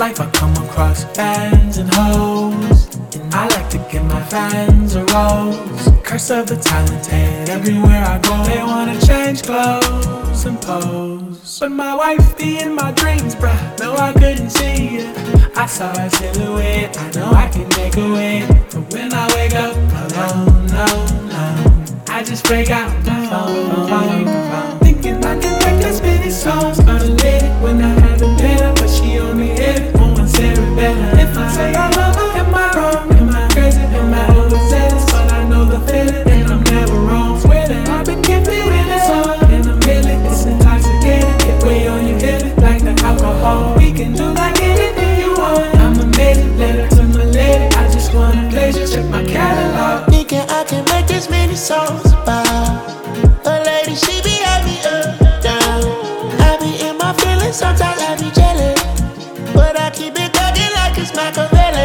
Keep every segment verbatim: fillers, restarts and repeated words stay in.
life I come across fans and hoes, and I like to give my fans a rose. Curse of the talented, everywhere I go they wanna change clothes and pose. But my wife be in my dreams, bruh, no I couldn't see it. I saw her silhouette, I know I can make a way. But when I wake up alone, no, no, I just break out my phone, phone, phone. Thinking I can make as many songs on a lady when I haven't been her, but she only hit it on one better. If I say I love her, am I wrong? Am I crazy? Am I overzealous? But I know the feeling and I'm never wrong. Swear that I've been gifted with this song and I'm feeling it's intoxicating. Get way on you, hit it like the alcohol. We can do like anything you want. I'm amazing, letter to my lady. I just wanna pleasure, check my catalog. Thinking I can make this many songs about a lady, she be at me up, down. I be in my feelings, sometimes I be jealous, but I keep it thuggin' like it's Machiavelli.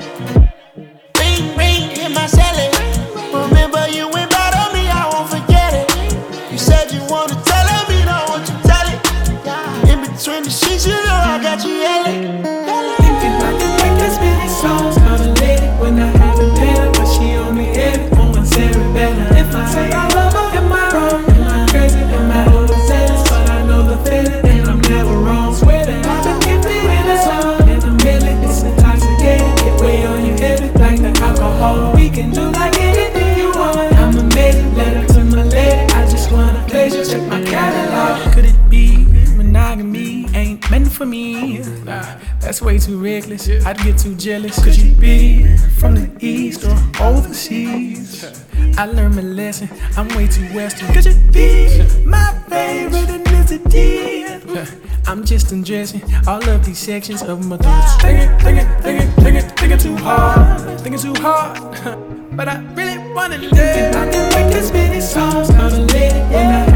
Ring, ring, hit my celly. Remember you went bad on me, I won't forget it. You said you wanna tell her, me don't want you tell it. In between the sheets, you know I got you yelling. Thinking I can make as many songs on a lady when I haven't been her, but she only hit it on one better. If I say I love her, am I wrong? Am I crazy? Am I overzealous? But I know the feeling and I'm never wrong. Swear that I've been gifted with a song and I'm feeling it's intoxicating. Get way on you, hit it like the alcohol. We can do like anything you want. I'm amazing, letter to my lady. I just wanna pleasure, check my catalog. Could it be monogamy ain't meant for me? Nah, that's way too reckless. I'd get too jealous. Could you be from the east or overseas? I learned my lesson, I'm way too western. Could you be my favorite ethnicity? I'm just undressing all of these sections of my thoughts. Thinking, thinking, thinking, thinking, thinking too hard, thinking too hard. But I really wanna live. I can make as many songs on a lady when I